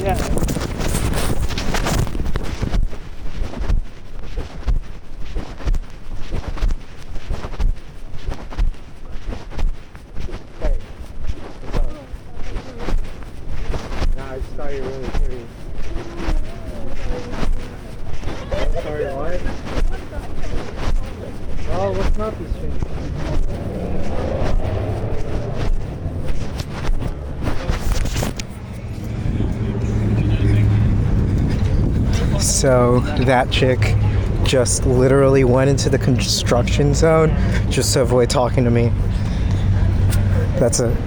Yeah. Hey, what's up? Nah, I just thought you were really pretty. Oh, sorry, what? Oh, what's not these things? So that chick just literally went into the construction zone just to avoid talking to me. That's a